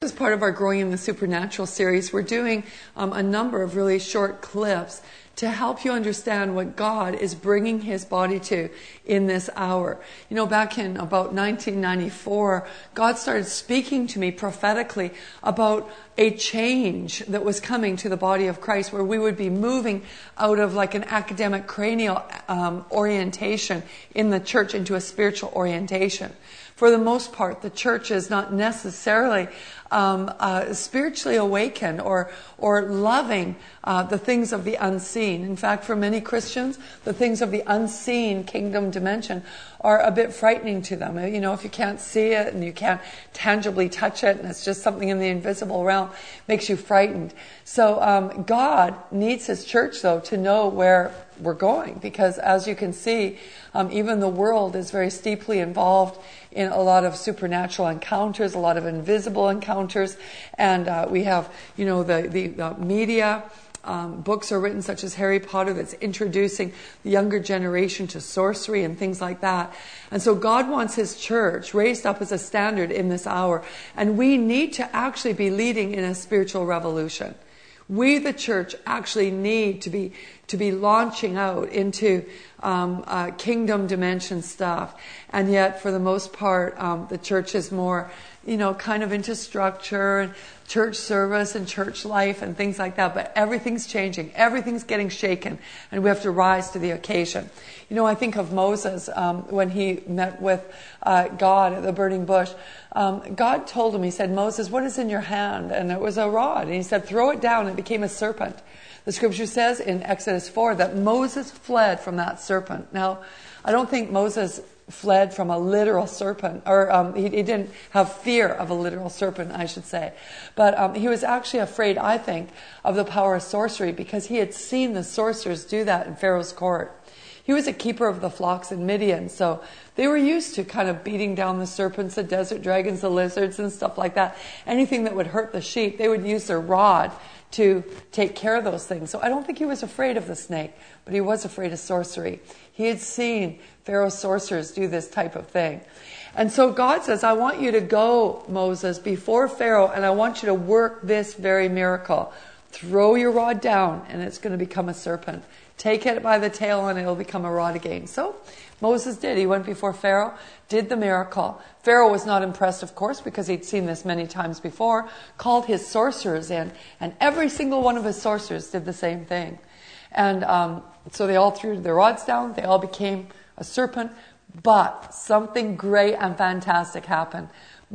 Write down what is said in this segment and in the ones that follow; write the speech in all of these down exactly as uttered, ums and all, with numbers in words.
As part of our Growing in the Supernatural series, we're doing um, a number of really short clips to help you understand what God is bringing His body to in this hour. You know, back in about nineteen ninety-four, God started speaking to me prophetically about a change that was coming to the body of Christ, where we would be moving out of like an academic cranial um, orientation in the church into a spiritual orientation. For the most part, the church is not necessarily um, uh, spiritually awakened or or loving uh, the things of the unseen. In fact, for many Christians, the things of the unseen kingdom dimension are a bit frightening to them. You know, if you can't see it and you can't tangibly touch it, and it's just something in the invisible realm, makes you frightened. So um, God needs His church, though, to know where we're going, because as you can see, um, even the world is very steeply involved in a lot of supernatural encounters, a lot of invisible encounters, and uh, we have, you know, the the, the media. Um, books are written such as Harry Potter that's introducing the younger generation to sorcery and things like that. And so God wants His church raised up as a standard in this hour, and we need to actually be leading in a spiritual revolution. We, the church, actually need to be to be launching out into um, uh, kingdom dimension stuff, and yet, for the most part, um, the church is more, you know, kind of into structure and church service and church life and things like that. But everything's changing, everything's getting shaken, and we have to rise to the occasion. You know, I think of Moses um, when he met with uh, God at the burning bush. Um, God told him, He said, "Moses, what is in your hand?" And it was a rod. And He said, "Throw it down." It became a serpent. The scripture says in Exodus four that Moses fled from that serpent. Now, I don't think Moses fled from a literal serpent, or um, he, he didn't have fear of a literal serpent, I should say. But um, he was actually afraid, I think, of the power of sorcery, because he had seen the sorcerers do that in Pharaoh's court. He was a keeper of the flocks in Midian, so they were used to kind of beating down the serpents, the desert dragons, the lizards, and stuff like that. Anything that would hurt the sheep, they would use their rod to take care of those things. So I don't think he was afraid of the snake, but he was afraid of sorcery. He had seen Pharaoh's sorcerers do this type of thing. And so God says, "I want you to go, Moses, before Pharaoh, and I want you to work this very miracle. Throw your rod down, and it's going to become a serpent. Take it by the tail, and it'll become a rod again." So Moses did. He went before Pharaoh, did the miracle. Pharaoh was not impressed, of course, because he'd seen this many times before, called his sorcerers in, and every single one of his sorcerers did the same thing. And um, so they all threw their rods down. They all became a serpent. But something great and fantastic happened.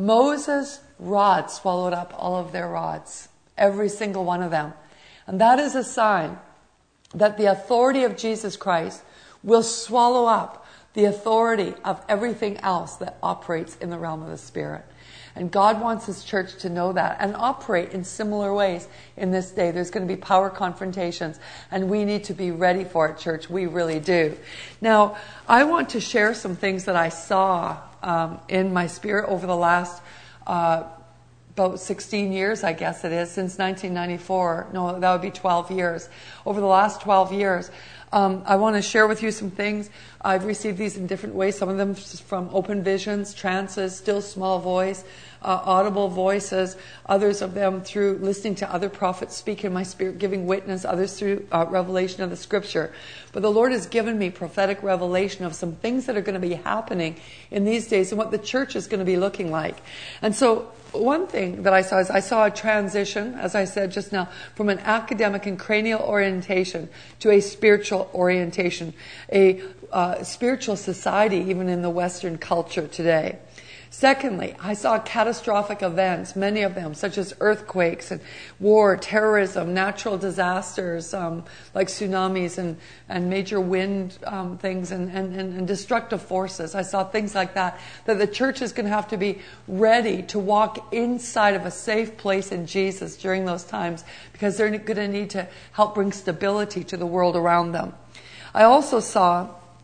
Moses' rod swallowed up all of their rods, every single one of them. And that is a sign that the authority of Jesus Christ will swallow up the authority of everything else that operates in the realm of the Spirit. And God wants His church to know that and operate in similar ways in this day. There's going to be power confrontations, and we need to be ready for it, church. We really do. Now, I want to share some things that I saw um, in my spirit over the last uh, about sixteen years, I guess it is, since nineteen ninety-four. No, that would be twelve years. Over the last twelve years, um, I want to share with you some things. I've received these in different ways. Some of them from open visions, trances, still small voice, uh, audible voices. Others of them through listening to other prophets speak in my spirit, giving witness. Others through uh, revelation of the Scripture. But the Lord has given me prophetic revelation of some things that are going to be happening in these days and what the church is going to be looking like. And so one thing that I saw is I saw a transition, as I said just now, from an academic and cranial orientation to a spiritual orientation, a uh, spiritual society even in the Western culture today. Secondly, I saw catastrophic events, many of them, such as earthquakes and war, terrorism, natural disasters um, like tsunamis and, and major wind um, things and, and, and destructive forces. I saw things like that, that the church is going to have to be ready to walk inside of a safe place in Jesus during those times, because they're going to need to help bring stability to the world around them. I also saw,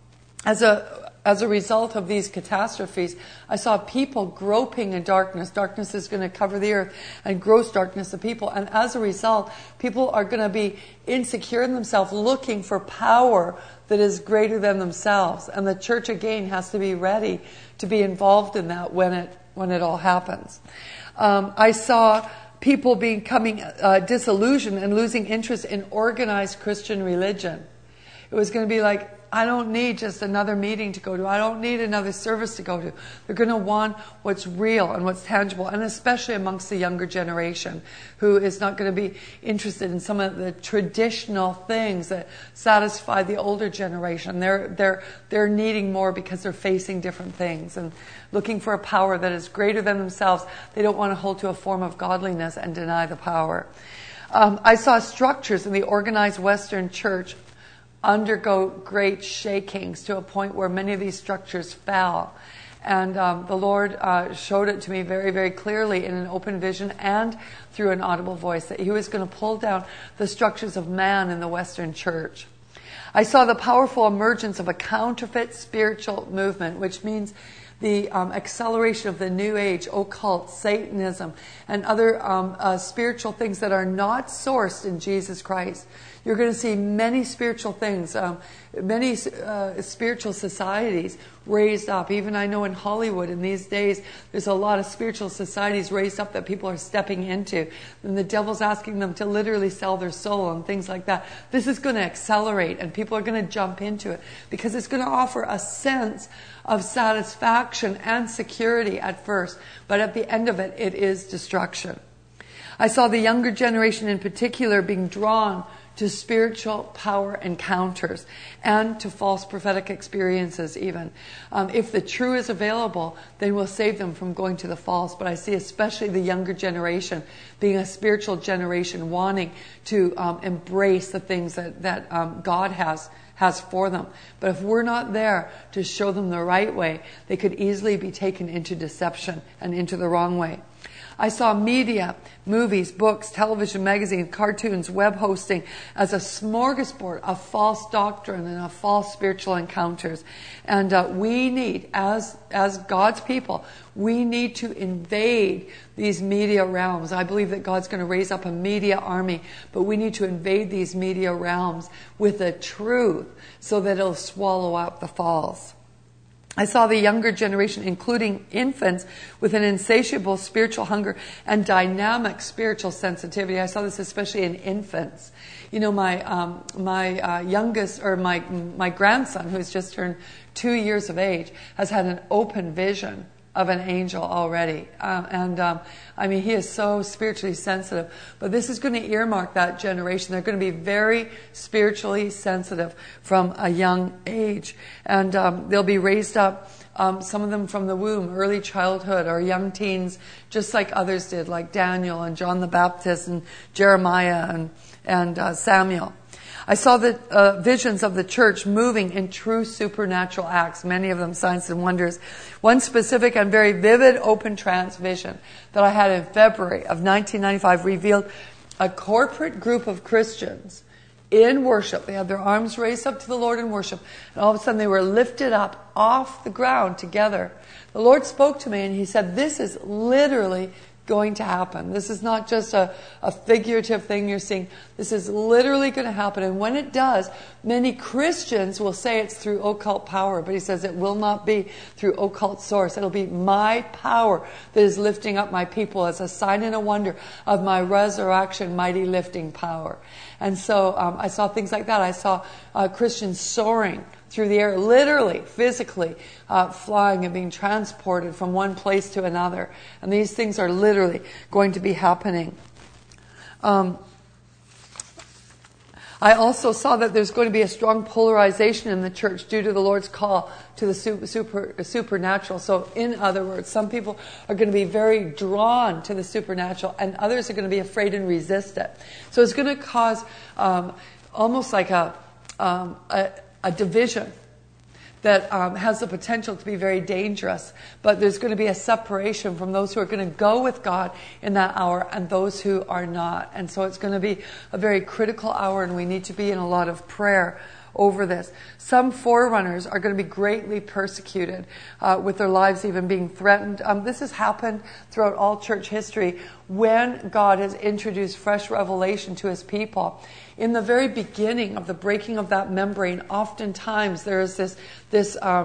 as a As a result of these catastrophes, I saw people groping in darkness. Darkness is going to cover the earth, and gross darkness of people. And as a result, people are going to be insecure in themselves, looking for power that is greater than themselves. And the church, again, has to be ready to be involved in that when it when it all happens. Um, I saw people becoming uh, disillusioned and losing interest in organized Christian religion. It was going to be like, I don't need just another meeting to go to. I don't need another service to go to. They're going to want what's real and what's tangible, and especially amongst the younger generation who is not going to be interested in some of the traditional things that satisfy the older generation. They're, they're, they're needing more because they're facing different things and looking for a power that is greater than themselves. They don't want to hold to a form of godliness and deny the power. Um, I saw structures in the organized Western church undergo great shakings to a point where many of these structures fell. And um, the Lord uh, showed it to me very, very clearly in an open vision and through an audible voice that He was going to pull down the structures of man in the Western church. I saw the powerful emergence of a counterfeit spiritual movement, which means the um, acceleration of the New Age, occult, Satanism, and other um, uh, spiritual things that are not sourced in Jesus Christ. You're going to see many spiritual things, um, many uh, spiritual societies raised up. Even I know in Hollywood in these days, there's a lot of spiritual societies raised up that people are stepping into. And the devil's asking them to literally sell their soul and things like that. This is going to accelerate and people are going to jump into it because it's going to offer a sense of satisfaction and security at first. But at the end of it, it is destruction. I saw the younger generation in particular being drawn to spiritual power encounters and to false prophetic experiences even. Um, if the true is available, then we'll save them from going to the false. But I see especially the younger generation being a spiritual generation wanting to um, embrace the things that, that um, God has has for them. But if we're not there to show them the right way, they could easily be taken into deception and into the wrong way. I saw media, movies, books, television, magazines, cartoons, web hosting as a smorgasbord of false doctrine and of false spiritual encounters. And uh, we need, as as God's people, we need to invade these media realms. I believe that God's going to raise up a media army, but we need to invade these media realms with the truth so that it'll swallow up the false. I saw the younger generation, including infants, with an insatiable spiritual hunger and dynamic spiritual sensitivity. I saw this especially in infants. You know, my um, my uh, youngest, or my my grandson, who's just turned two years of age, has had an open vision of an angel already. Uh, and um, I mean, he is so spiritually sensitive. But this is going to earmark that generation. They're going to be very spiritually sensitive from a young age. And um, they'll be raised up, um, some of them from the womb, early childhood, or young teens, just like others did, like Daniel and John the Baptist and Jeremiah and, and uh, Samuel. I saw the uh, visions of the church moving in true supernatural acts, many of them signs and wonders. One specific and very vivid open trance vision that I had in February of nineteen ninety-five revealed a corporate group of Christians in worship. They had their arms raised up to the Lord in worship, and all of a sudden they were lifted up off the ground together. The Lord spoke to me and He said, this is literally going to happen. This is not just a, a figurative thing you're seeing. This is literally going to happen. And when it does, many Christians will say it's through occult power, but He says it will not be through occult source. It'll be my power that is lifting up my people as a sign and a wonder of my resurrection, mighty lifting power. And so um, I saw things like that. I saw uh, Christians soaring through the air, literally, physically, uh, flying and being transported from one place to another. And these things are literally going to be happening. Um, I also saw that there's going to be a strong polarization in the church due to the Lord's call to the super, super, supernatural. So in other words, some people are going to be very drawn to the supernatural and others are going to be afraid and resist it. So it's going to cause um, almost like a, um, a a division that um, has the potential to be very dangerous. But there's going to be a separation from those who are going to go with God in that hour and those who are not. And so it's going to be a very critical hour, and we need to be in a lot of prayer over this. Some forerunners are going to be greatly persecuted, uh, with their lives even being threatened. Um, this has happened throughout all church history when God has introduced fresh revelation to His people. In the very beginning of the breaking of that membrane, oftentimes there is this this um,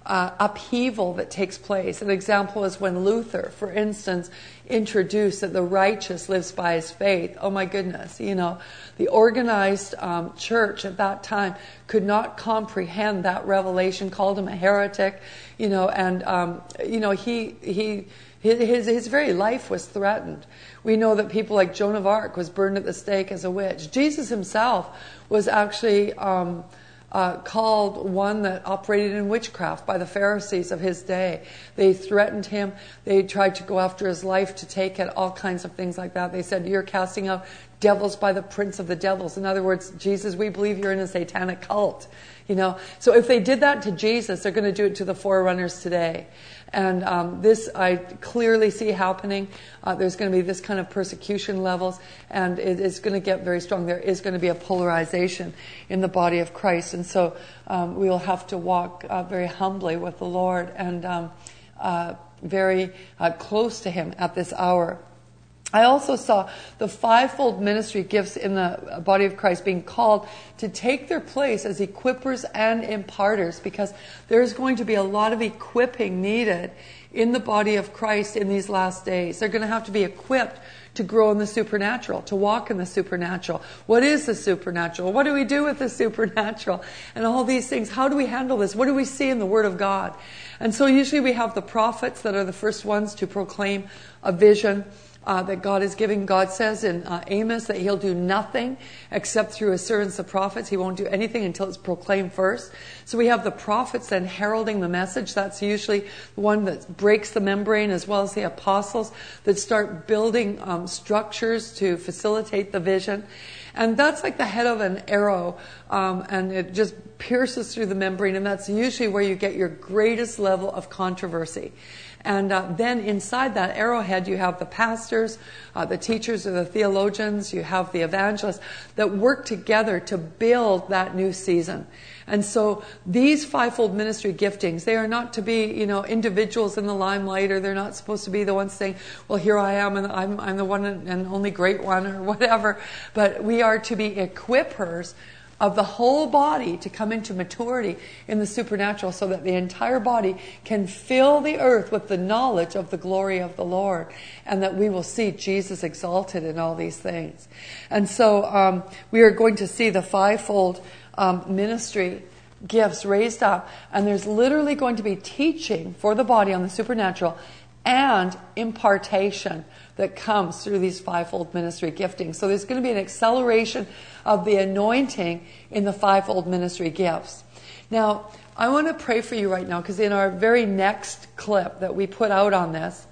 uh, upheaval that takes place. An example is when Luther, for instance, introduced that the righteous lives by his faith. Oh my goodness, you know, the organized um, church at that time could not comprehend that revelation, called him a heretic, you know, and, um, you know, he, he, his, his very life was threatened. We know that people like Joan of Arc was burned at the stake as a witch. Jesus himself was actually um, uh, called one that operated in witchcraft by the Pharisees of his day. They threatened him. They tried to go after his life to take it, all kinds of things like that. They said, you're casting out devils by the prince of the devils. In other words, Jesus, we believe you're in a satanic cult. You know, so if they did that to Jesus, they're going to do it to the forerunners today. And um, this I clearly see happening. Uh, there's going to be this kind of persecution levels, and it is going to get very strong. There is going to be a polarization in the body of Christ. And so um, we will have to walk uh, very humbly with the Lord and um, uh, very uh, close to Him at this hour. I also saw the fivefold ministry gifts in the body of Christ being called to take their place as equippers and imparters, because there's going to be a lot of equipping needed in the body of Christ in these last days. They're going to have to be equipped to grow in the supernatural, to walk in the supernatural. What is the supernatural? What do we do with the supernatural? And all these things. How do we handle this? What do we see in the Word of God? And so usually we have the prophets that are the first ones to proclaim a vision Uh, that God is giving. God says in uh, Amos that He'll do nothing except through His servants, the prophets. He won't do anything until it's proclaimed first. So we have the prophets then heralding the message. That's usually the one that breaks the membrane, as well as the apostles that start building um, structures to facilitate the vision. And that's like the head of an arrow, um, and it just pierces through the membrane, and that's usually where you get your greatest level of controversy. And uh, then inside that arrowhead, you have the pastors, uh, the teachers or the theologians, you have the evangelists that work together to build that new season. And so these fivefold ministry giftings, they are not to be, you know, individuals in the limelight, or they're not supposed to be the ones saying, well, here I am, and I'm, I'm the one and only great one, or whatever. But we are to be equippers of the whole body to come into maturity in the supernatural, so that the entire body can fill the earth with the knowledge of the glory of the Lord, and that we will see Jesus exalted in all these things. And so um, we are going to see the fivefold um, ministry gifts raised up, and there's literally going to be teaching for the body on the supernatural and impartation that comes through these fivefold ministry giftings. So there's going to be an acceleration of the anointing in the fivefold ministry gifts. Now, I want to pray for you right now, because in our very next clip that we put out on this,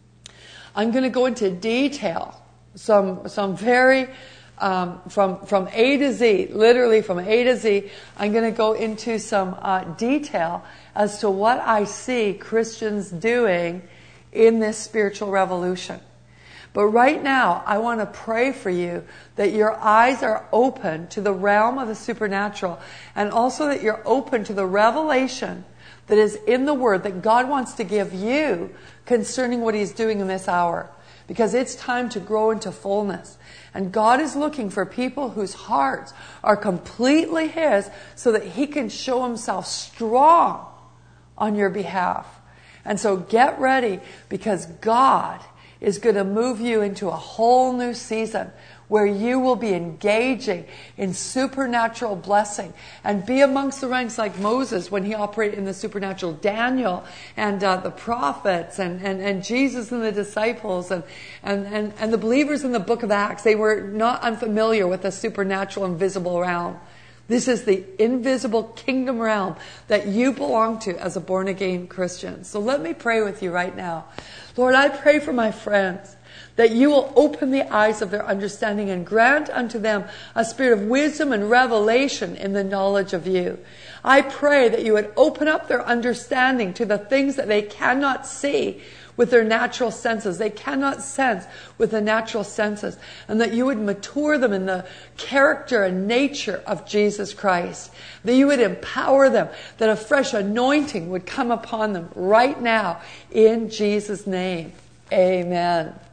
I'm going to go into detail, some some very, um, from, from A to Z, literally from A to Z, I'm going to go into some uh, detail as to what I see Christians doing in this spiritual revolution. But right now, I want to pray for you that your eyes are open to the realm of the supernatural, and also that you're open to the revelation that is in the Word that God wants to give you concerning what He's doing in this hour. Because it's time to grow into fullness. And God is looking for people whose hearts are completely His, so that He can show Himself strong on your behalf. And so get ready, because God is going to move you into a whole new season where you will be engaging in supernatural blessing and be amongst the ranks like Moses when he operated in the supernatural, Daniel and uh, the prophets and, and, and Jesus and the disciples and, and, and, and the believers in the book of Acts. They were not unfamiliar with the supernatural invisible realm. This is the invisible kingdom realm that you belong to as a born-again Christian. So let me pray with you right now. Lord, I pray for my friends that you will open the eyes of their understanding and grant unto them a spirit of wisdom and revelation in the knowledge of you. I pray that you would open up their understanding to the things that they cannot see with their natural senses. They cannot sense with the natural senses. And that you would mature them in the character and nature of Jesus Christ. That you would empower them. That a fresh anointing would come upon them right now in Jesus' name. Amen.